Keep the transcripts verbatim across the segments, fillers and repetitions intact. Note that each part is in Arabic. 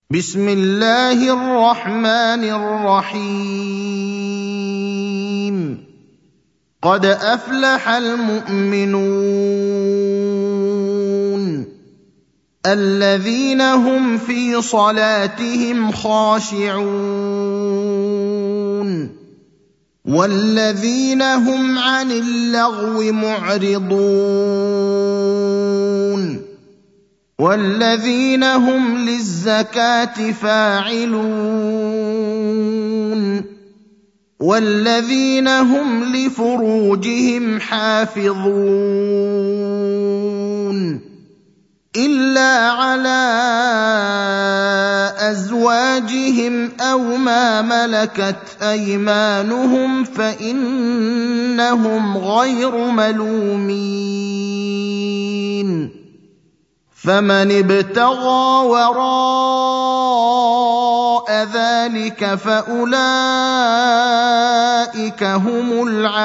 بسم الله الرحمن الرحيم قد أفلح المؤمنون الذين هم في صلاتهم خاشعون والذين هم عن اللغو معرضون والذين هم للزكاة فاعلون والذين هم لفروجهم حافظون إلا على أزواجهم أو ما ملكت أيمانهم فإنهم غير ملومين فمن ابتغى وراء ذلك فأولئك هم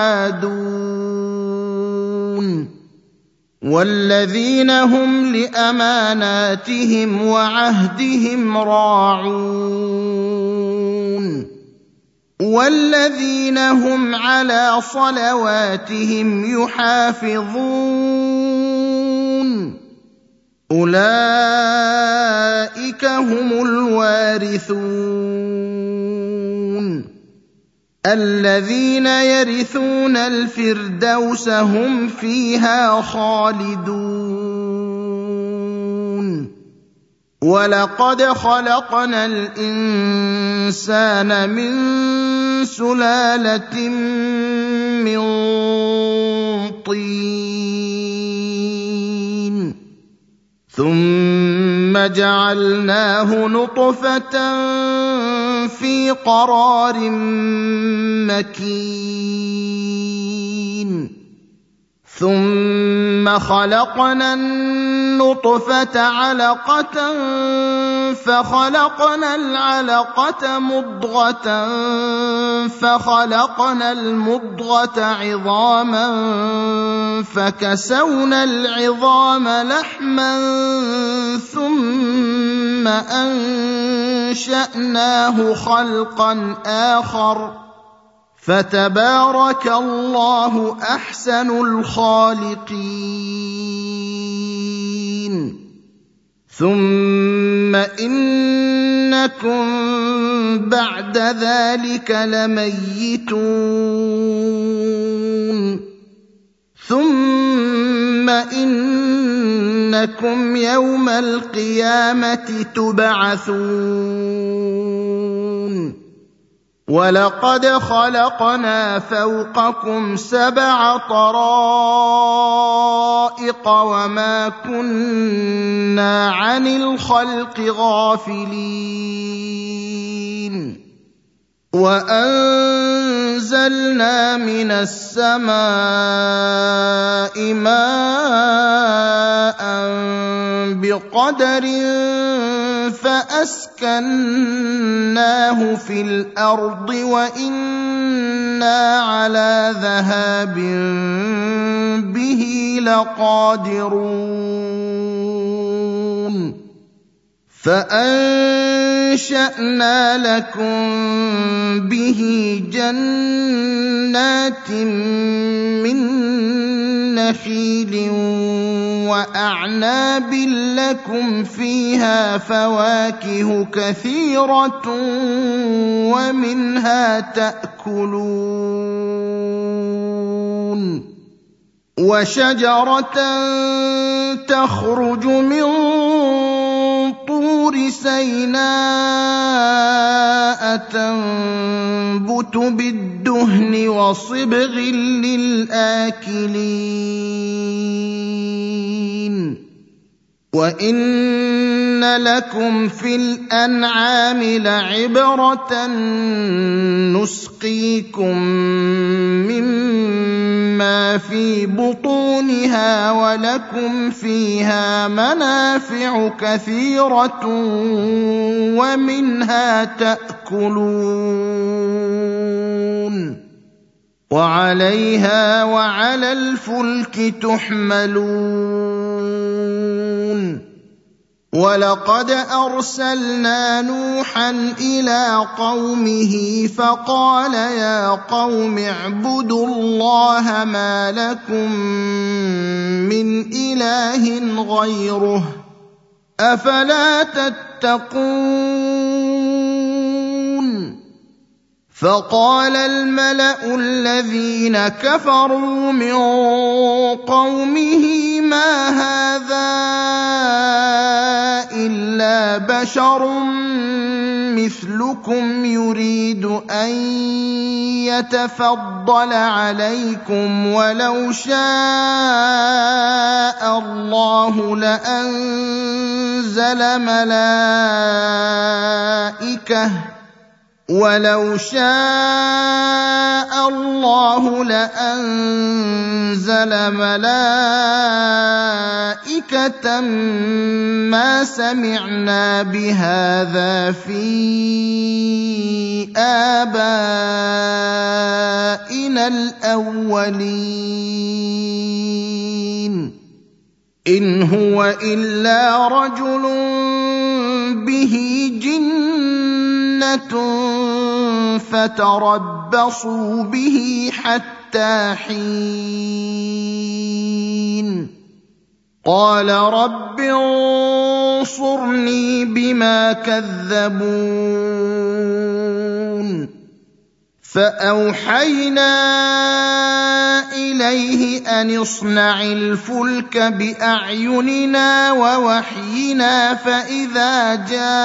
العادون والذين هم لأماناتهم وعهدهم راعون والذين هم على صلواتهم يحافظون أولئك هم الوارثون الذين يرثون الفردوس هم فيها خالدون ولقد خلقنا الإنسان من سلالة من طين ثم جعلناه نطفة في قرار مكين ثم خلقنا النطفة علقة فخلقنا العلقة مضغة فخلقنا المضغة عظاما فكسونا العظام لحما ثم أنشأناه خلقا آخر فتبارك الله أحسن الخالقين ثم إنكم بعد ذلك لميتون ثم إنكم يوم القيامة تبعثون ولقد خلقنا فوقكم سبع طرائق وما كنا عن الخلق غافلين وأنزلنا من السماء ماء بقدر فأسكناه في الأرض وإنا على ذهاب به لقادرون فأنشأنا لكم به جنات من نخيل وأعناب لكم فيها فواكه كثيرة ومنها تأكلون وشجرة تخرج من طور سيناء تنبت بالدهن وصبغ للآكلين وإن لكم في الأنعام لعبرة نسقيكم مما في بطونها ولكم فيها منافع كثيرة ومنها تأكلون وعليها وعلى الفلك تحملون وَلَقَدْ أَرْسَلْنَا نُوحًا إِلَىٰ قَوْمِهِ فَقَالَ يَا قَوْمِ اعْبُدُوا اللَّهَ مَا لَكُم مِّنْ إِلَٰهٍ غَيْرُهُ أَفَلَا تَتَّقُونَ فَقَالَ الْمَلَأُ الَّذِينَ كَفَرُوا مِن قَوْمِهِ مَا هَٰذَا إِلَّا بَشَرٌ مِّثْلُكُمْ يُرِيدُ أَن يَتَفَضَّلَ عَلَيْكُمْ وَلَوْ شَاءَ اللَّهُ لَأَنزَلَ مَلَائِكَةً وَلَوْ شَاءَ اللَّهُ لَأَنزَلَ مَلَائِكَةً مَّا سَمِعْنَا بِهَٰذَا فِي آبَائِنَا الْأَوَّلِينَ إِنْ هُوَ إِلَّا رَجُلٌ بِهِ جِنَّةٌ فَتَرَبَّصُوا بِهِ حَتَّىٰ حِينٍ قَالَ رَبِّ انصُرْنِي بِمَا كَذَّبُونِ فَأَوْحَيْنَا إِلَيْهِ أَنِ اصْنَعِ الْفُلْكَ بِأَعْيُنِنَا وَوَحْيِنَا فَإِذَا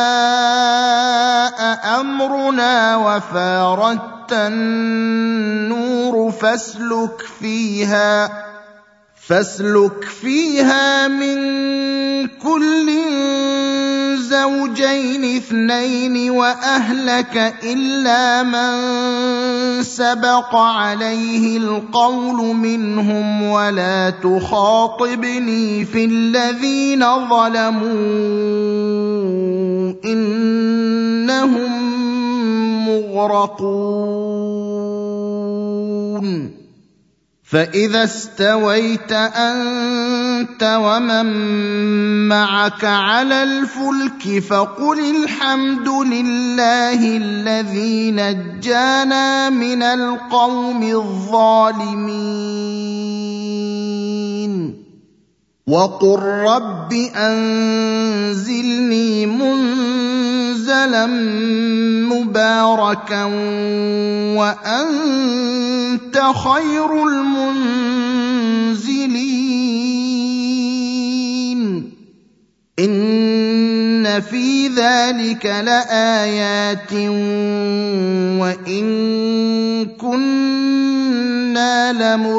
جَاءَ أَمْرُنَا وَفَارَتِ النُّورُ فَاسْلُكْ فِيهَا فاسلك فيها من كل زوجين اثنين وأهلك إلا من سبق عليه القول منهم ولا تخاطبني في الذين ظلموا إنهم مغرقون فإذا استويت أنت ومن معك على الفلك فقل الحمد لله الذي نجانا من القوم الظالمين وقل رب أنزلني منزلا مباركا وأنت خير المنزلين إن في ذلك لآيات وإن كنا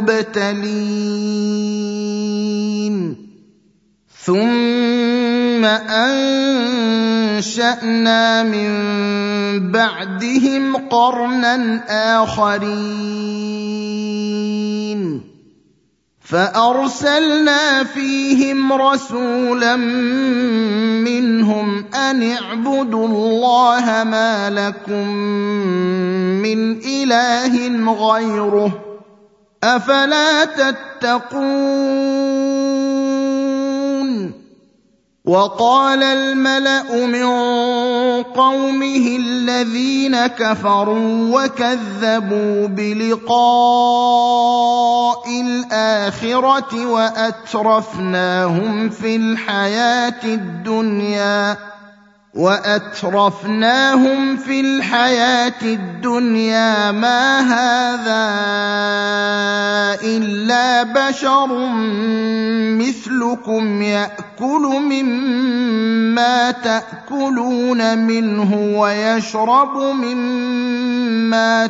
لمبتلين ثم أنشأنا من بعدهم قرنا آخرين فأرسلنا فيهم رسولا منهم أن اعبدوا الله ما لكم من إله غيره أفلا تتقون وقال الملأ من قومه الذين كفروا وكذبوا بلقاء الآخرة وأترفناهم في الحياة الدنيا وأترفناهم في الحياة الدنيا ما هذا إلا بشر مثلكم يأكل مما تأكلون منه ويشرب مما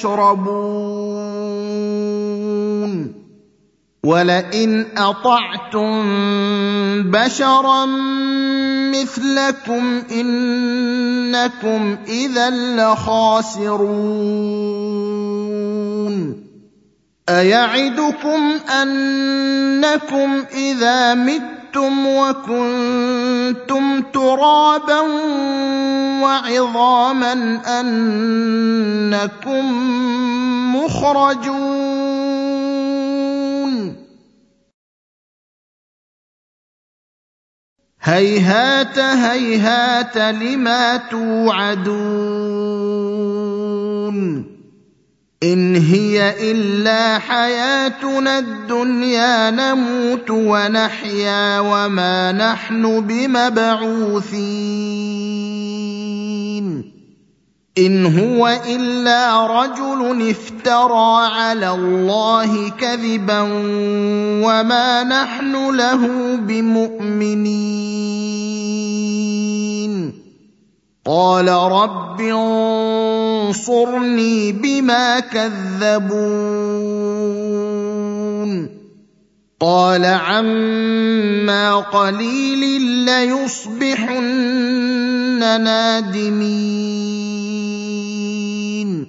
تشربون ولئن أطعتم بشرا مثلكم إنكم إذا لخاسرون أيعدكم أنكم إذا متم وكنتم ترابا وعظاما أنكم مخرجون هيهات هيهات لما توعدون إن هي إلا حياتنا الدنيا نموت ونحيا وما نحن بمبعوثين إن هو إلا رجل افترى على الله كذبا وما نحن له بمؤمنين قال رب انصرني بما كذبون قال عما قليل ليصبحن نادمين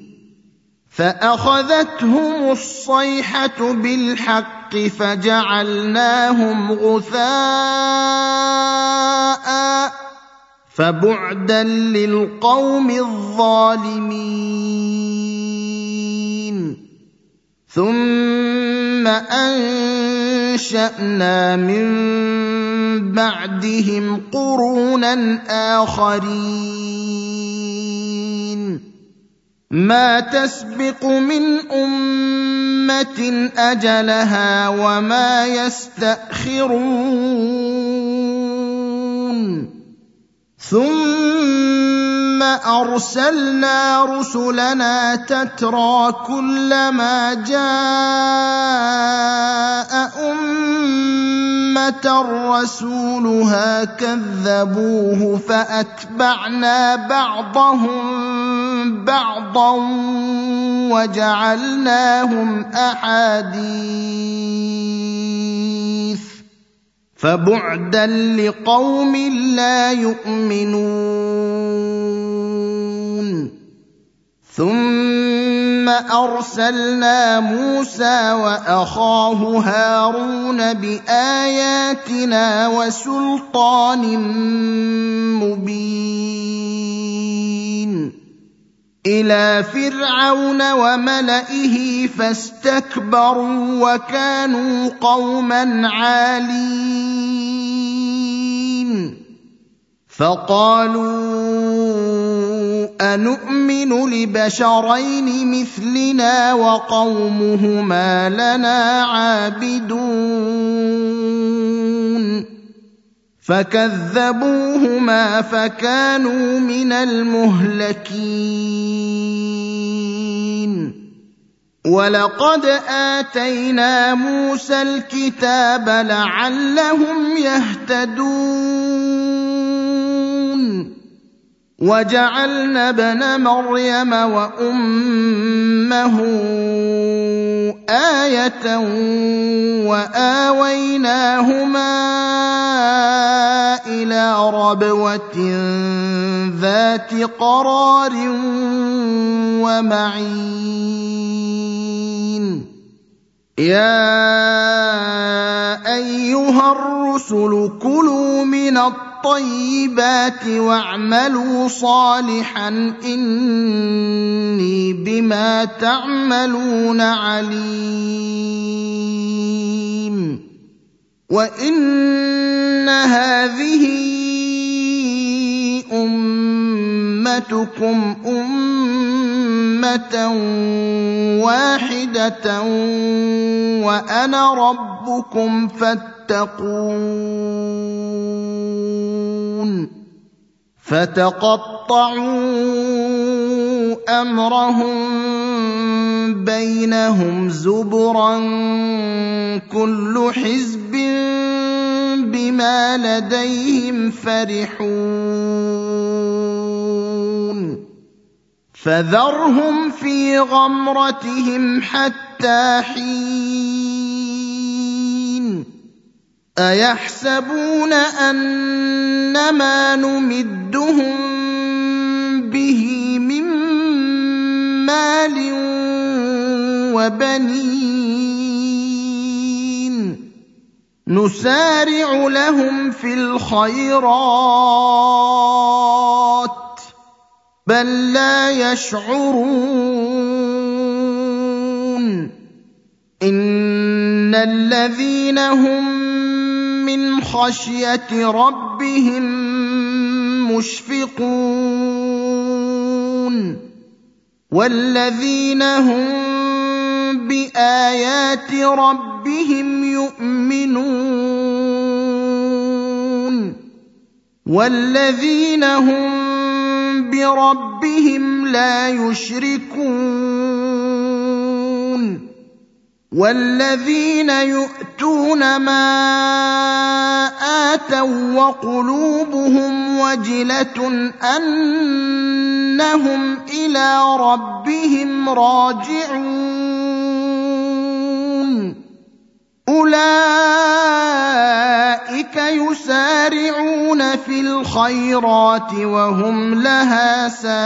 فأخذتهم الصيحة بالحق فجعلناهم غثاء فبعدا للقوم الظالمين ثم أنشأنا من بعدهم قرونا آخرين ما تسبق من أمة أجلها وما يستأخرون ثم أرسلنا رسلنا تترى كلما جاء أمة رسولها كذبوه فأتبعنا بعضهم بعضا وجعلناهم أحاديث فبعدا لقوم لا يؤمنون ثم أرسلنا موسى وأخاه هارون بآياتنا وسلطان مبين إلى فرعون وملئه فاستكبروا وكانوا قوما عالين فقالوا أنؤمن لبشرين مثلنا وقومهما لنا عابدون فكذبوهما فكانوا من المهلكين ولقد آتينا موسى الكتاب لعلهم يهتدون وجعلنا ابن مريم وأمه آية وآويناهما إلى ربوة ذات قرار ومعين يا أيها الرسل كلوا من الطيبات واعملوا صالحا إني بما تعملون عليم وإن هذه أمتكم أمة واحدة وأنا ربكم فاتقون فتقطعوا أمرهم بينهم زبرا كل حزب بما لديهم فرحون فذرهم في غمرتهم حتى حين أيحسبون أنما نمدهم به من مال وبنين نسارع لهم في الخيرات بل لا يشعرون إن الذين هم من من خشية ربهم مشفقون والذين هم بآيات ربهم يؤمنون والذين هم بربهم لا يشركون والذين يؤتون ما آتوا وقلوبهم وجلة أنهم إلى ربهم راجعون أولئك يسارعون في الخيرات وهم لها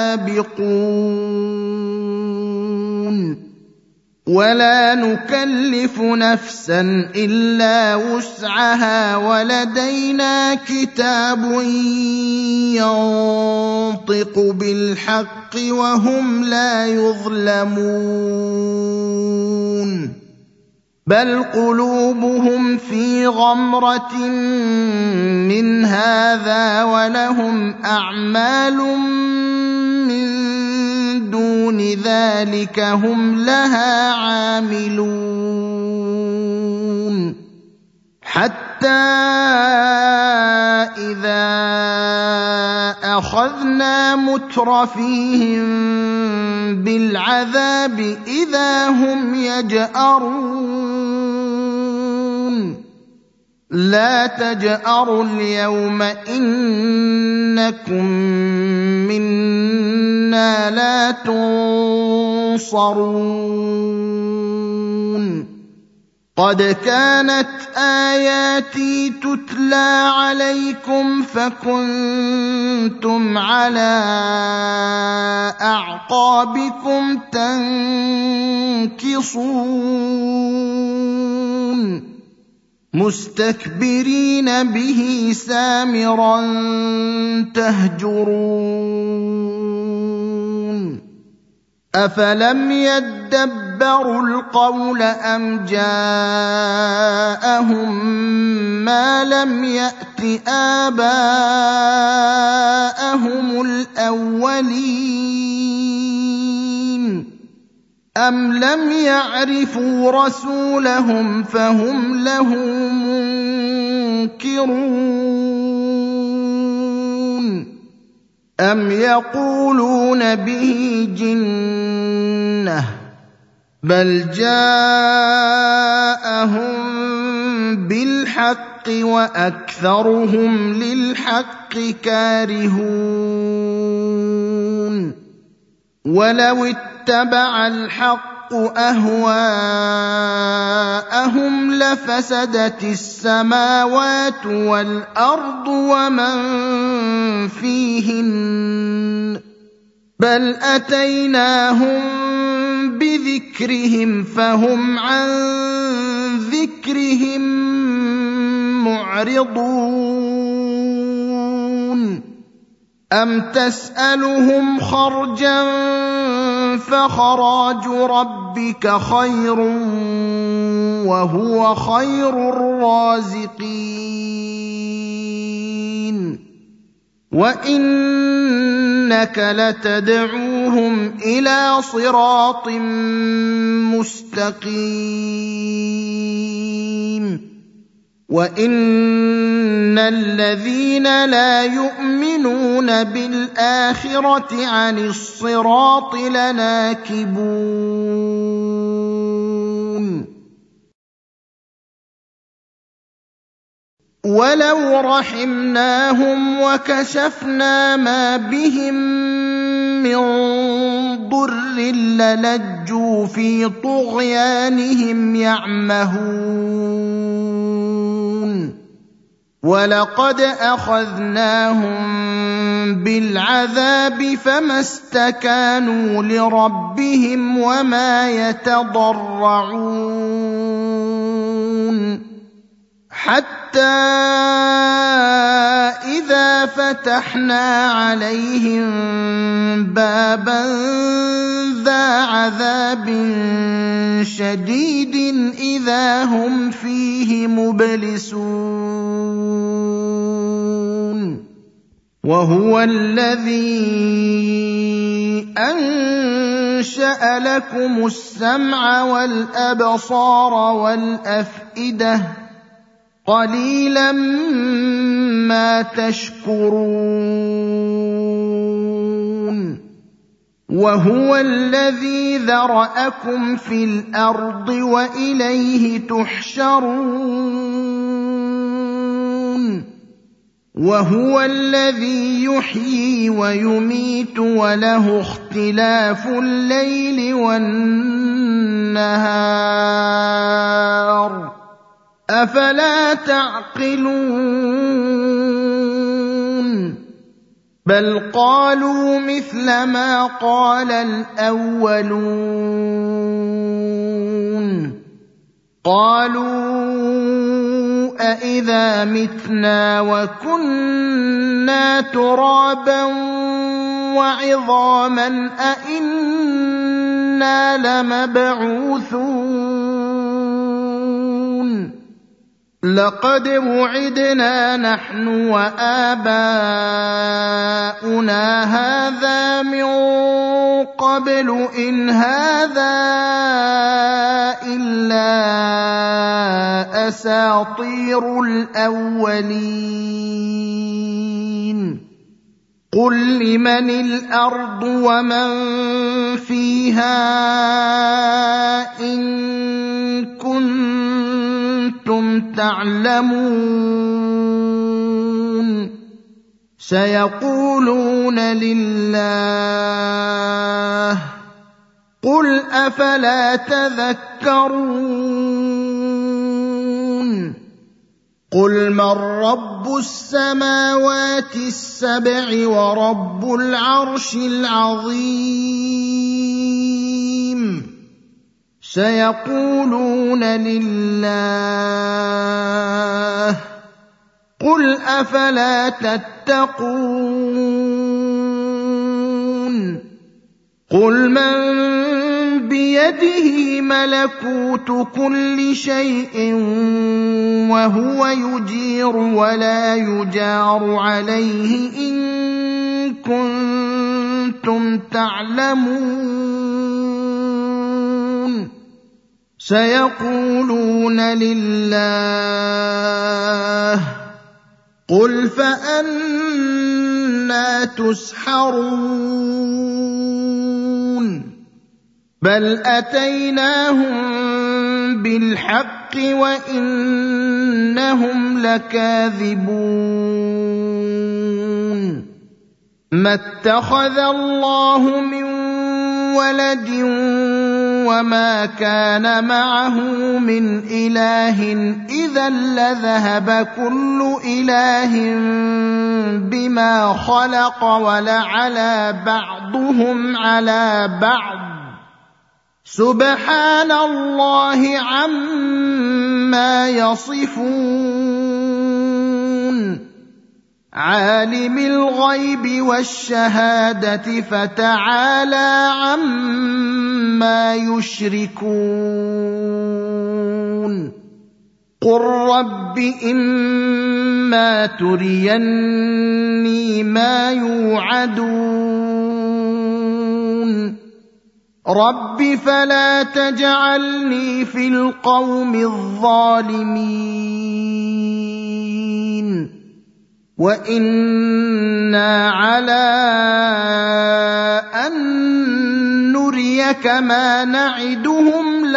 سابقون ولا نكلف نفسا إلا وسعها ولدينا كتاب ينطق بالحق وهم لا يظلمون بل قلوبهم في غمرة من هذا ولهم أعمال من دون ذلك هم لها عاملون حتى إذا أخذنا مترفيهم بالعذاب إذا هم يجأرون لا تجأروا اليوم إنكم منا لا تنصرون قد كانت آياتي تتلى عليكم فكنتم على أعقابكم تنكصون مستكبرين به سامرا تهجرون أفلم يدبروا القول أم جاءهم ما لم يأت آباءهم الأولين أم لم يعرفوا رسولهم فهم له منكرون أم يقولون به جنة بل جاءهم بالحق وأكثرهم للحق كارهون ولو اتبع الحق أهواءهم لفسدت السماوات والأرض ومن فيهن بل أتيناهم بذكرهم فهم عن ذكرهم معرضون أم تسألهم خرجا فخراج ربك خير وهو خير الرازقين وإنك لتدعوهم إلى صراط مستقيم وإن الذين لا يؤمنون بالآخرة عن الصراط لناكبون ولو رحمناهم وكشفنا ما بهم من ضر للجوا في طغيانهم يعمهون ولقد أخذناهم بالعذاب فما استكانوا لربهم وما يتضرعون حتى إذا فتحنا عليهم بابا ذا عذاب شديد إذا هم فيه مبلسون وهو الذي أنشأ لكم السمع والأبصار والأفئدة قليلا ما تشكرون وهو الذي ذرأكم في الأرض وإليه تحشرون وهو الذي يحيي ويميت وله اختلاف الليل والنهار أفلا تعقلون بل قالوا مثل ما قال الأولون قالوا أإذا متنا وكنا ترابا وعظاما أإنا لمبعوثون لقد وعدنا نحن وآباؤنا هذا من قبل إن هذا إلا أساطير الأولين قل لمن الأرض ومن فيها إن كنتم تعلمون سيقولون لله قل أفلا تذكرون قل من رب السماوات السبع ورب العرش العظيم سيقولون لله قل أفلا تتقون قل من بيده ملكوت كل شيء وهو يجير ولا يجار عليه إن كنتم تعلمون سيقولون لله قل فأنى تسحرون بل أتيناهم بالحق وإنهم لكاذبون ما اتخذ الله من ولد وما كان معه من إله إذا لذهب كل إله بما خلق ولعلى بعضهم على بعض سبحان الله عما يصفون عالم الغيب والشهادة فتعالى عما يشركون قل رب إما تريني ما يوعدون رب فلا تجعلني في القوم الظالمين وإنا على أن نريك ما نعدهم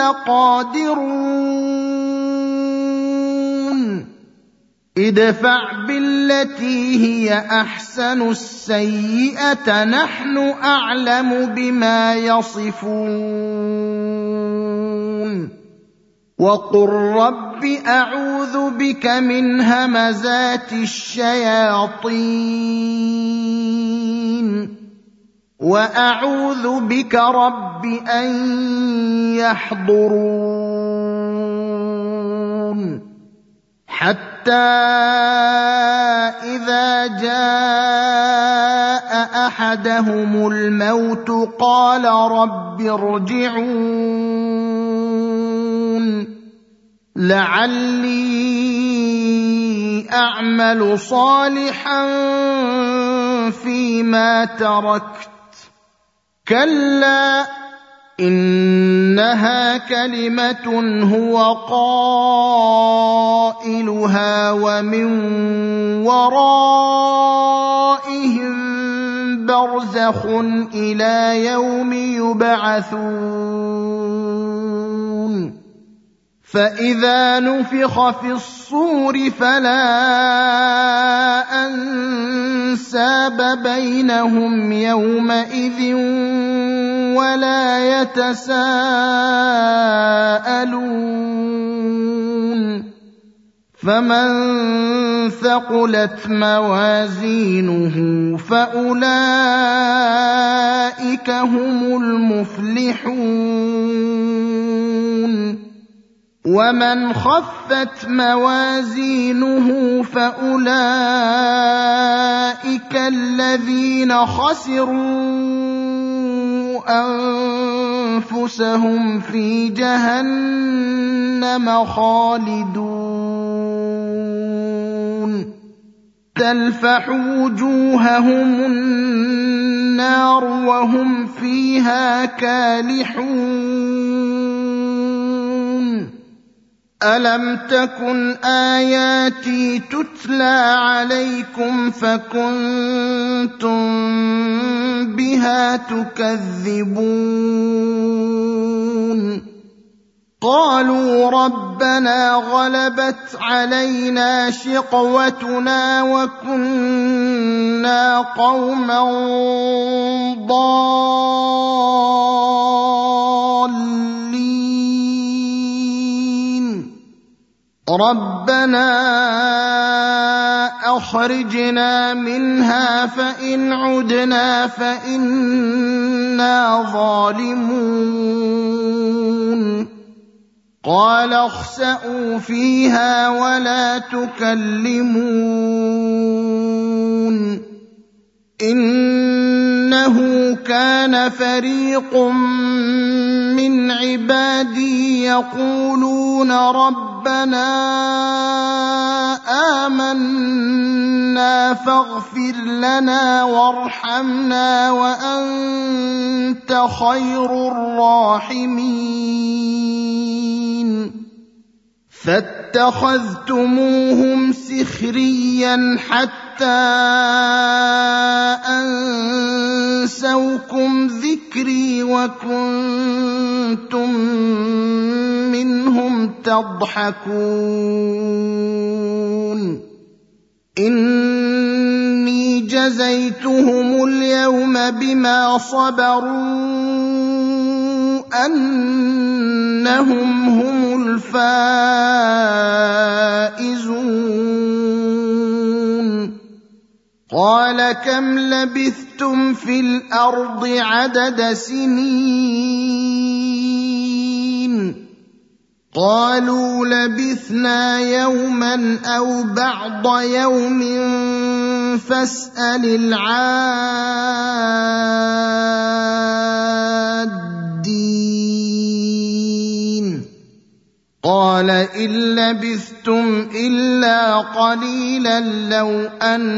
لقادرون ادفع بالتي هي أحسن السيئة نحن أعلم بما يصفون وقل رب أعوذ بك من همزات الشياطين وأعوذ بك رب أن يحضرون حتى إذا جاء أحدهم الموت قال رب ارجعون لعلي أعمل صالحا فيما تركت كلا إنها كلمة هو قائلها ومن ورائهم برزخ إلى يوم يبعثون فإذا نفخ في الصور فلا أنساب بينهم يومئذ ولا يتساءلون فمن ثقلت موازينه فأولئك هم المفلحون ومن خفت موازينه فأولئك الذين خسروا أنفسهم في جهنم خالدون تلفح وجوههم النار وهم فيها كالحون ألم تكن آياتي تتلى عليكم فكنتم بها تكذبون قالوا ربنا غلبت علينا شقوتنا وكنا قوما ضالين ربنا أخرجنا منها فإن عدنا فإنا ظالمون قال اخسئوا فيها ولا تكلمون إنه كان فريق من عبادي يقولون ربنا آمنا فاغفر لنا وارحمنا وأنت خير الراحمين فاتخذتموهم سخريا حتى أنسوكم ذكري وكنتم منهم تضحكون إني جزيتهم اليوم بما صبروا أنهم هم الفائزون قال كم لبثتم في الأرض عدد سنين قالوا لبثنا يوما أو بعض يوم فاسأل العادين قال إن لبثتم إلا قليلا لو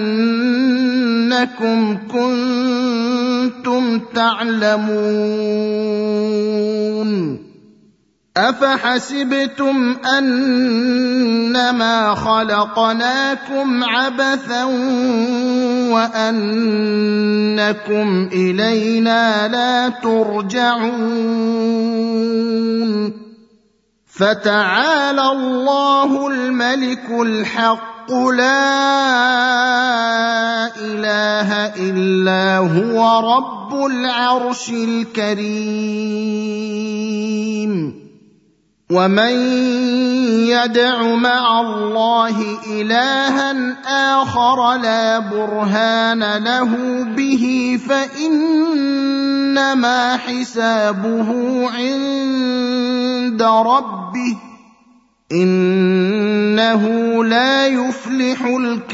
أنكم كنتم تعلمون أفحسبتم أنما خلقناكم عبثا وأنكم إلينا لا ترجعون فتعالى الله الملك الحق لا إله إلا هو رب العرش الكريم ومن يدع مع الله إلها آخر لا برهان له به فإنما حسابه عند ربه إنه لا يفلح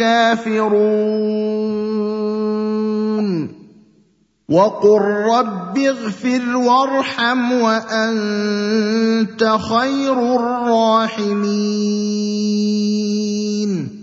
الكافرون وقل رب اغفر وارحم وأنت خير الراحمين